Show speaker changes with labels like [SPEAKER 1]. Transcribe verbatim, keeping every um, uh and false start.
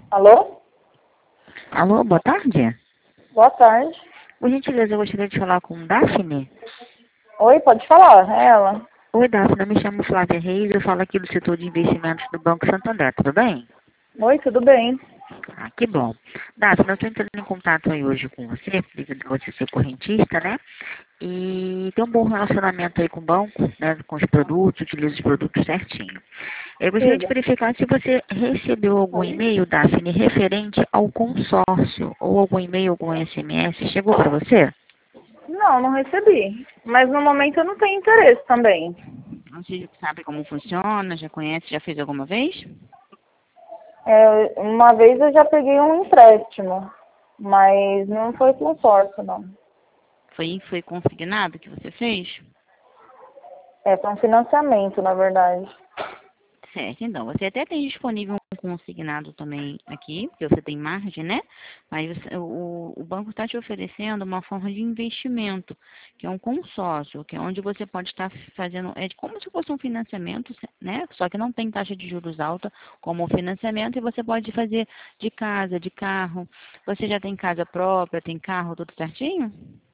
[SPEAKER 1] Alô?
[SPEAKER 2] Alô, boa tarde.
[SPEAKER 1] Boa tarde.
[SPEAKER 2] Por gentileza, eu gostaria de falar com Daphne.
[SPEAKER 1] Oi, pode falar, é ela.
[SPEAKER 2] Oi, Daphne, eu me chamo Flávia Reis, eu falo aqui do setor de investimentos do Banco Santander, tudo bem?
[SPEAKER 1] Oi, tudo bem?
[SPEAKER 2] Ah, que bom. Daphne, eu estou entrando em contato aí hoje com você, devido a você ser correntista, né? E tem um bom relacionamento aí com o banco, né? Com os produtos, utiliza os produtos certinho. Eu gostaria de
[SPEAKER 1] Diga.
[SPEAKER 2] verificar se você recebeu algum e-mail, Daphne, referente ao consórcio, ou algum e-mail, algum S M S, chegou para você?
[SPEAKER 1] Não, não recebi. Mas no momento eu não tenho interesse também.
[SPEAKER 2] Você sabe como funciona, já conhece, já fez alguma vez?
[SPEAKER 1] É, uma vez eu já peguei um empréstimo, mas não foi consórcio, não.
[SPEAKER 2] Foi, foi consignado que você fez?
[SPEAKER 1] É, foi um financiamento, na verdade.
[SPEAKER 2] Certo, então, você até tem disponível um consignado também aqui, porque você tem margem, né? Mas você- o, o banco está te oferecendo uma forma de investimento, que é um consórcio, que é onde você pode estar fazendo, é como se fosse um financiamento, né? Só que não tem taxa de juros alta como o financiamento, e você pode fazer de casa, de carro. Você já tem casa própria, tem carro, tudo certinho?